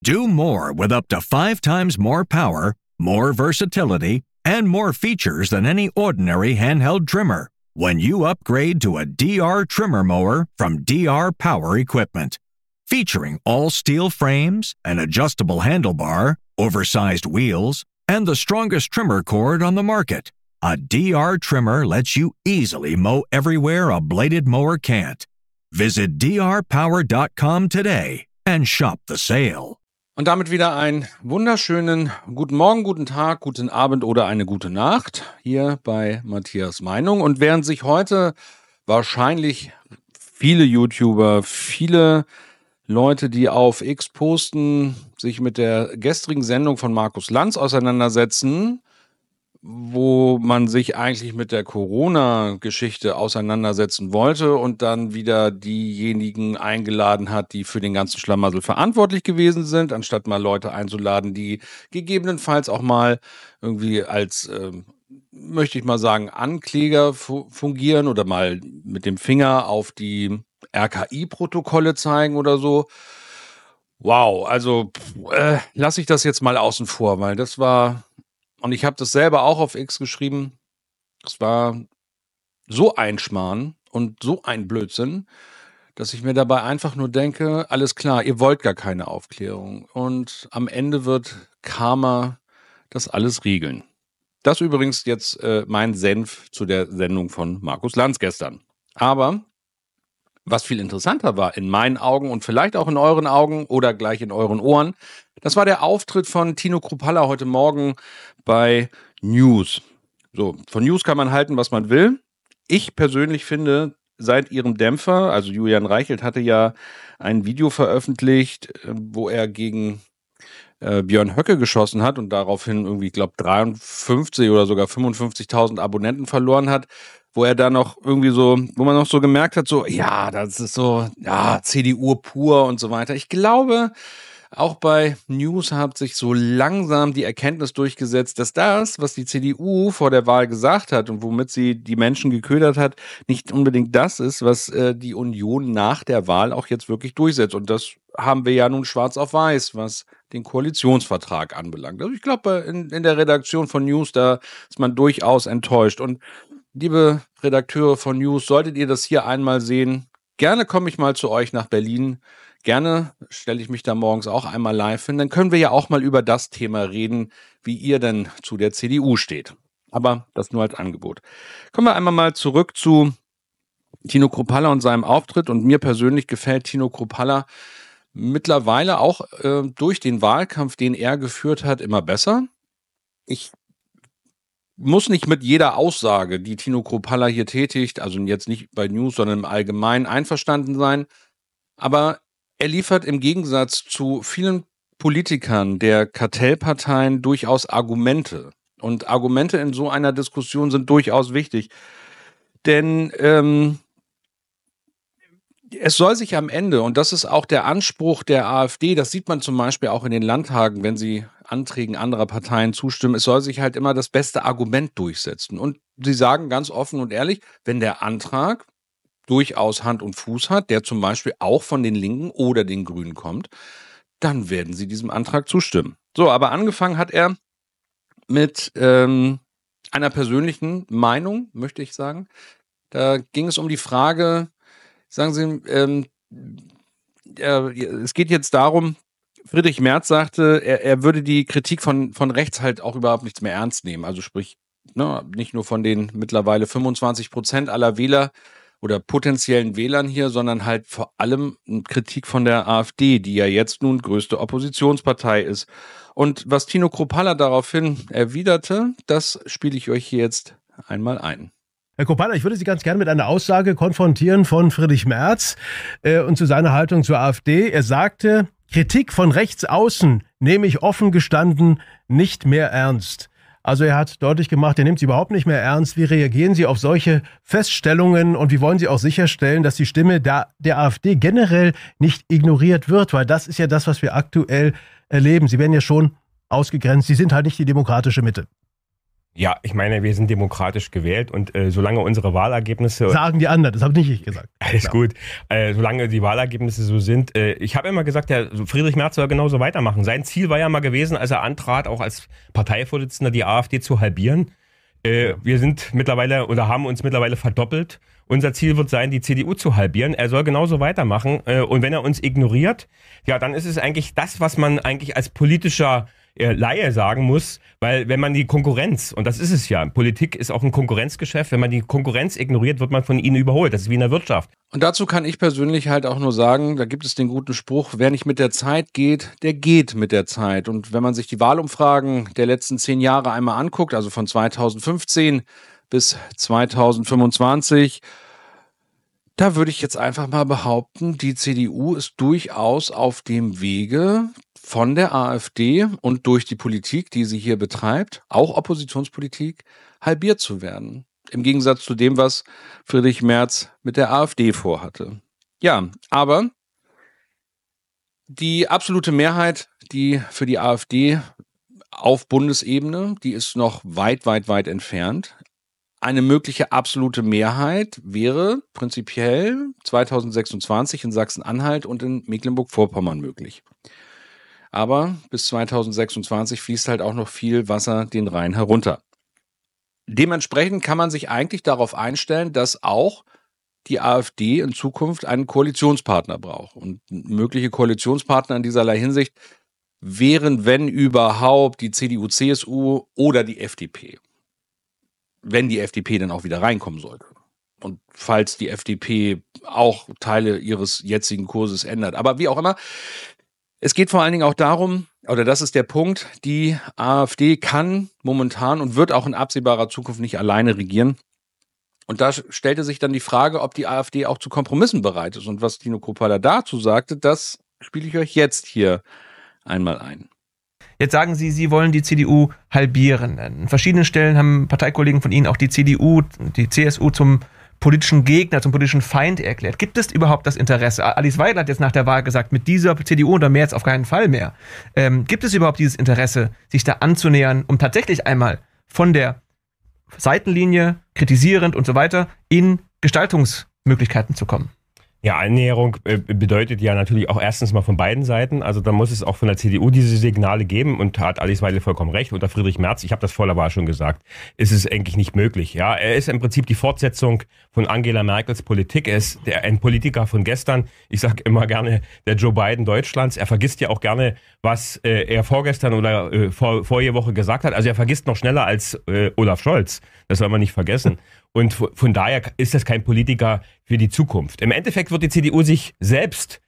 Do more with up to 5 times more power, more versatility, and more features than any ordinary handheld trimmer when you upgrade to a DR trimmer mower from DR Power Equipment. Featuring all steel frames, an adjustable handlebar, oversized wheels, and the strongest trimmer cord on the market, a DR trimmer lets you easily mow everywhere a bladed mower can't. Visit drpower.com today and shop the sale. Und damit wieder einen wunderschönen guten Morgen, guten Tag, guten Abend oder eine gute Nacht hier bei Matthias Meinung. Und während sich heute wahrscheinlich viele YouTuber, viele Leute, die auf X posten, sich mit der gestrigen Sendung von Markus Lanz auseinandersetzen, wo man sich eigentlich mit der Corona-Geschichte auseinandersetzen wollte und dann wieder diejenigen eingeladen hat, die für den ganzen Schlamassel verantwortlich gewesen sind, anstatt mal Leute einzuladen, die gegebenenfalls auch mal irgendwie als, möchte ich mal sagen, Ankläger fungieren oder mal mit dem Finger auf die RKI-Protokolle zeigen oder so. Wow, also lasse ich das jetzt mal außen vor, weil das war... Und ich habe das selber auch auf X geschrieben. Es war so ein Schmarrn und so ein Blödsinn, dass ich mir dabei einfach nur denke, alles klar, ihr wollt gar keine Aufklärung. Und am Ende wird Karma das alles regeln. Das übrigens jetzt mein Senf zu der Sendung von Markus Lanz gestern. Aber was viel interessanter war in meinen Augen und vielleicht auch in euren Augen oder gleich in euren Ohren, das war der Auftritt von Tino Kruppalla heute Morgen bei News. So, von News kann man halten, was man will. Ich persönlich finde, seit ihrem Dämpfer, also Julian Reichelt hatte ja ein Video veröffentlicht, wo er gegen Björn Höcke geschossen hat und daraufhin irgendwie, ich glaube, 53 oder sogar 55.000 Abonnenten verloren hat, wo er da noch irgendwie so, wo man noch so gemerkt hat, so, ja, das ist so, ja, CDU pur und so weiter. Ich glaube, auch bei News hat sich so langsam die Erkenntnis durchgesetzt, dass das, was die CDU vor der Wahl gesagt hat und womit sie die Menschen geködert hat, nicht unbedingt das ist, was die Union nach der Wahl auch jetzt wirklich durchsetzt. Und das haben wir ja nun schwarz auf weiß, was den Koalitionsvertrag anbelangt. Also ich glaube, in der Redaktion von News, da ist man durchaus enttäuscht. Und liebe Redakteure von News, solltet ihr das hier einmal sehen, gerne komme ich mal zu euch nach Berlin. Gerne stelle ich mich da morgens auch einmal live hin. Dann können wir ja auch mal über das Thema reden, wie ihr denn zu der CDU steht. Aber das nur als Angebot. Kommen wir einmal mal zurück zu Tino Kruppalla und seinem Auftritt. Und mir persönlich gefällt Tino Kruppalla mittlerweile auch durch den Wahlkampf, den er geführt hat, immer besser. Ich muss nicht mit jeder Aussage, die Tino Kruppalla hier tätigt, also jetzt nicht bei News, sondern im Allgemeinen einverstanden sein. Aber er liefert im Gegensatz zu vielen Politikern der Kartellparteien durchaus Argumente. Und Argumente in so einer Diskussion sind durchaus wichtig. Denn es soll sich am Ende, und das ist auch der Anspruch der AfD, das sieht man zum Beispiel auch in den Landtagen, wenn sie Anträgen anderer Parteien zustimmen, es soll sich halt immer das beste Argument durchsetzen. Und sie sagen ganz offen und ehrlich, wenn der Antrag durchaus Hand und Fuß hat, der zum Beispiel auch von den Linken oder den Grünen kommt, dann werden sie diesem Antrag zustimmen. So, aber angefangen hat er mit einer persönlichen Meinung, möchte ich sagen. Da ging es um die Frage, sagen Sie, es geht jetzt darum, Friedrich Merz sagte, er würde die Kritik von rechts halt auch überhaupt nichts mehr ernst nehmen. Also sprich, nicht nur von den mittlerweile 25% aller Wähler oder potenziellen Wählern hier, sondern halt vor allem Kritik von der AfD, die ja jetzt nun größte Oppositionspartei ist. Und was Tino Kruppalla daraufhin erwiderte, das spiele ich euch hier jetzt einmal ein. Herr Kruppalla, ich würde Sie ganz gerne mit einer Aussage konfrontieren von Friedrich Merz und zu seiner Haltung zur AfD. Er sagte, Kritik von rechts außen nehme ich offen gestanden nicht mehr ernst. Also er hat deutlich gemacht, er nimmt sie überhaupt nicht mehr ernst. Wie reagieren Sie auf solche Feststellungen und wie wollen Sie auch sicherstellen, dass die Stimme der AfD generell nicht ignoriert wird? Weil das ist ja das, was wir aktuell erleben. Sie werden ja schon ausgegrenzt. Sie sind halt nicht die demokratische Mitte. Ja, ich meine, wir sind demokratisch gewählt und solange unsere Wahlergebnisse... Sagen die anderen, das habe nicht ich gesagt. Alles gut. Solange die Wahlergebnisse so sind, ich habe immer gesagt, der Friedrich Merz soll genauso weitermachen. Sein Ziel war ja mal gewesen, als er antrat, auch als Parteivorsitzender die AfD zu halbieren. Wir sind mittlerweile oder haben uns mittlerweile verdoppelt. Unser Ziel wird sein, die CDU zu halbieren. Er soll genauso weitermachen. Und wenn er uns ignoriert, ja, dann ist es eigentlich das, was man eigentlich als politischer Laie sagen muss, weil wenn man die Konkurrenz, und das ist es ja, Politik ist auch ein Konkurrenzgeschäft, wenn man die Konkurrenz ignoriert, wird man von ihnen überholt. Das ist wie in der Wirtschaft. Und dazu kann ich persönlich halt auch nur sagen, da gibt es den guten Spruch, wer nicht mit der Zeit geht, der geht mit der Zeit. Und wenn man sich die Wahlumfragen der letzten 10 Jahre einmal anguckt, also von 2015 bis 2025, da würde ich jetzt einfach mal behaupten, die CDU ist durchaus auf dem Wege, von der AfD und durch die Politik, die sie hier betreibt, auch Oppositionspolitik, halbiert zu werden. Im Gegensatz zu dem, was Friedrich Merz mit der AfD vorhatte. Ja, aber die absolute Mehrheit, die für die AfD auf Bundesebene, die ist noch weit, weit, weit entfernt. Eine mögliche absolute Mehrheit wäre prinzipiell 2026 in Sachsen-Anhalt und in Mecklenburg-Vorpommern möglich. Aber bis 2026 fließt halt auch noch viel Wasser den Rhein herunter. Dementsprechend kann man sich eigentlich darauf einstellen, dass auch die AfD in Zukunft einen Koalitionspartner braucht. Und mögliche Koalitionspartner in dieserlei Hinsicht wären, wenn überhaupt, die CDU, CSU oder die FDP. Wenn die FDP dann auch wieder reinkommen sollte. Und falls die FDP auch Teile ihres jetzigen Kurses ändert. Aber wie auch immer, es geht vor allen Dingen auch darum, oder das ist der Punkt, die AfD kann momentan und wird auch in absehbarer Zukunft nicht alleine regieren. Und da stellte sich dann die Frage, ob die AfD auch zu Kompromissen bereit ist. Und was Tino Kruppalla dazu sagte, das spiele ich euch jetzt hier einmal ein. Jetzt sagen Sie, Sie wollen die CDU halbieren. An verschiedenen Stellen haben Parteikollegen von Ihnen auch die CDU, die CSU zum politischen Gegner, zum politischen Feind erklärt. Gibt es überhaupt das Interesse? Alice Weidel hat jetzt nach der Wahl gesagt, mit dieser CDU unter Merz auf keinen Fall mehr. Gibt es überhaupt dieses Interesse, sich da anzunähern, um tatsächlich einmal von der Seitenlinie, kritisierend und so weiter, in Gestaltungsmöglichkeiten zu kommen? Ja, Annäherung bedeutet ja natürlich auch erstens mal von beiden Seiten. Also da muss es auch von der CDU diese Signale geben und hat Alice Weidel vollkommen recht. Unter Friedrich Merz, ich habe das vor der Wahl schon gesagt, ist es eigentlich nicht möglich. Ja, er ist im Prinzip die Fortsetzung von Angela Merkels Politik. Er ist ein Politiker von gestern. Ich sage immer gerne der Joe Biden Deutschlands. Er vergisst ja auch gerne, was er vorgestern oder vorige Woche gesagt hat. Also er vergisst noch schneller als Olaf Scholz. Das soll man nicht vergessen. Und von daher ist das kein Politiker für die Zukunft. Im Endeffekt wird die CDU sich selbst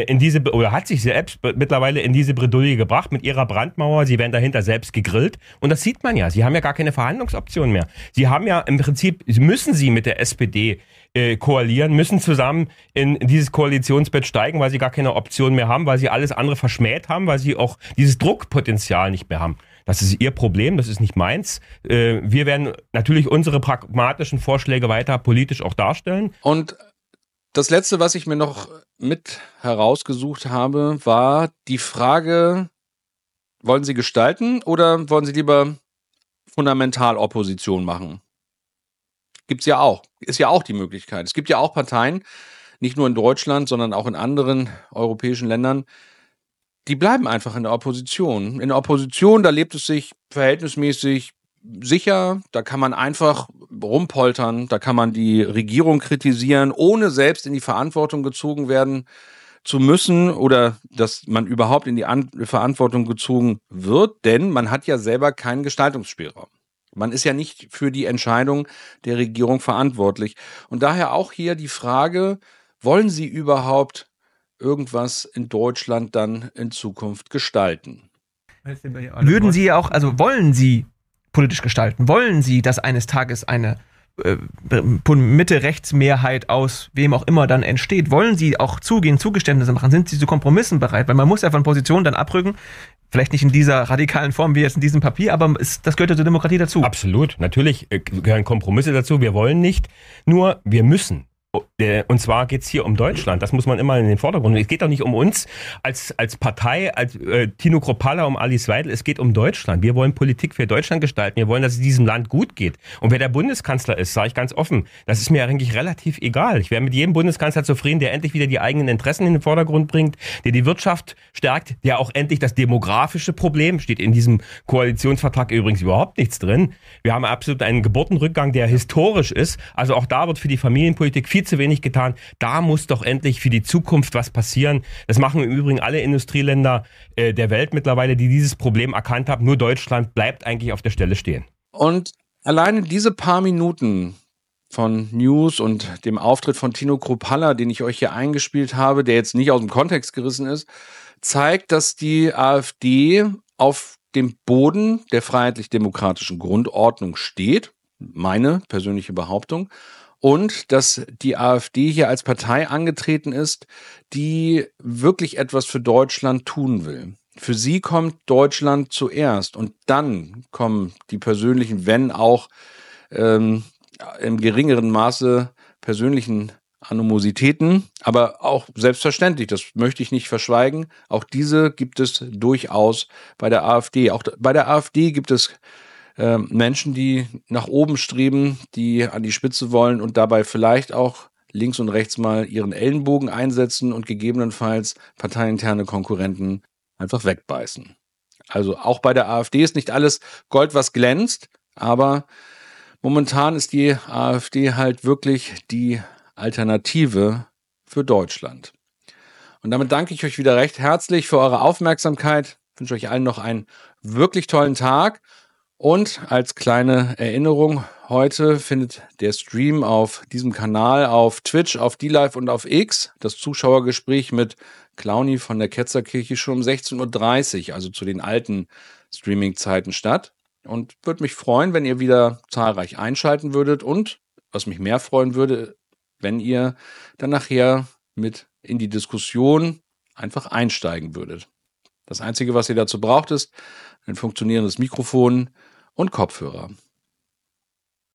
hat sich selbst mittlerweile in diese Bredouille gebracht mit ihrer Brandmauer. Sie werden dahinter selbst gegrillt. Und das sieht man ja. Sie haben ja gar keine Verhandlungsoption mehr. Sie haben ja im Prinzip, müssen sie mit der SPD koalieren, müssen zusammen in dieses Koalitionsbett steigen, weil sie gar keine Option mehr haben, weil sie alles andere verschmäht haben, weil sie auch dieses Druckpotenzial nicht mehr haben. Das ist ihr Problem, das ist nicht meins. Wir werden natürlich unsere pragmatischen Vorschläge weiter politisch auch darstellen. Und das Letzte, was ich mir noch mit herausgesucht habe, war die Frage, wollen Sie gestalten oder wollen Sie lieber fundamental Opposition machen? Gibt's ja auch. Ist ja auch die Möglichkeit. Es gibt ja auch Parteien, nicht nur in Deutschland, sondern auch in anderen europäischen Ländern, die bleiben einfach in der Opposition. In der Opposition, da lebt es sich verhältnismäßig sicher, da kann man einfach rumpoltern, da kann man die Regierung kritisieren, ohne selbst in die Verantwortung gezogen werden zu müssen oder dass man überhaupt in die Verantwortung gezogen wird, denn man hat ja selber keinen Gestaltungsspielraum. Man ist ja nicht für die Entscheidung der Regierung verantwortlich. Und daher auch hier die Frage, wollen Sie überhaupt irgendwas in Deutschland dann in Zukunft gestalten? Würden Sie auch, also wollen Sie politisch gestalten? Wollen Sie, dass eines Tages eine Mitte-Rechts-Mehrheit aus wem auch immer dann entsteht? Wollen Sie auch Zugeständnisse machen? Sind Sie zu Kompromissen bereit? Weil man muss ja von Positionen dann abrücken, vielleicht nicht in dieser radikalen Form wie jetzt in diesem Papier, aber das gehört ja zur Demokratie dazu. Absolut, natürlich gehören Kompromisse dazu. Wir wollen nicht, nur wir müssen. Und zwar geht es hier um Deutschland. Das muss man immer in den Vordergrund. Es geht doch nicht um uns als Partei, als Tino Kruppalla, um Alice Weidel. Es geht um Deutschland. Wir wollen Politik für Deutschland gestalten. Wir wollen, dass es diesem Land gut geht. Und wer der Bundeskanzler ist, sage ich ganz offen, das ist mir eigentlich relativ egal. Ich wäre mit jedem Bundeskanzler zufrieden, der endlich wieder die eigenen Interessen in den Vordergrund bringt, der die Wirtschaft stärkt, der auch endlich das demografische Problem, steht in diesem Koalitionsvertrag übrigens überhaupt nichts drin. Wir haben absolut einen Geburtenrückgang, der historisch ist. Also auch da wird für die Familienpolitik viel zu wenig getan. Da muss doch endlich für die Zukunft was passieren. Das machen im Übrigen alle Industrieländer der Welt mittlerweile, die dieses Problem erkannt haben. Nur Deutschland bleibt eigentlich auf der Stelle stehen. Und alleine diese paar Minuten von News und dem Auftritt von Tino Kruppalla, den ich euch hier eingespielt habe, der jetzt nicht aus dem Kontext gerissen ist, zeigt, dass die AfD auf dem Boden der freiheitlich-demokratischen Grundordnung steht. Meine persönliche Behauptung. Und dass die AfD hier als Partei angetreten ist, die wirklich etwas für Deutschland tun will. Für sie kommt Deutschland zuerst und dann kommen die persönlichen, wenn auch im geringeren Maße persönlichen Animositäten, aber auch selbstverständlich, das möchte ich nicht verschweigen, auch diese gibt es durchaus bei der AfD. Auch bei der AfD gibt es Menschen, die nach oben streben, die an die Spitze wollen und dabei vielleicht auch links und rechts mal ihren Ellenbogen einsetzen und gegebenenfalls parteiinterne Konkurrenten einfach wegbeißen. Also auch bei der AfD ist nicht alles Gold, was glänzt, aber momentan ist die AfD halt wirklich die Alternative für Deutschland. Und damit danke ich euch wieder recht herzlich für eure Aufmerksamkeit. Ich wünsche euch allen noch einen wirklich tollen Tag. Und als kleine Erinnerung, heute findet der Stream auf diesem Kanal auf Twitch, auf DLive und auf X, das Zuschauergespräch mit Clowny von der Ketzerkirche schon um 16:30 Uhr, also zu den alten Streaming-Zeiten statt. Und würde mich freuen, wenn ihr wieder zahlreich einschalten würdet und, was mich mehr freuen würde, wenn ihr dann nachher mit in die Diskussion einfach einsteigen würdet. Das Einzige, was ihr dazu braucht, ist ein funktionierendes Mikrofon und Kopfhörer.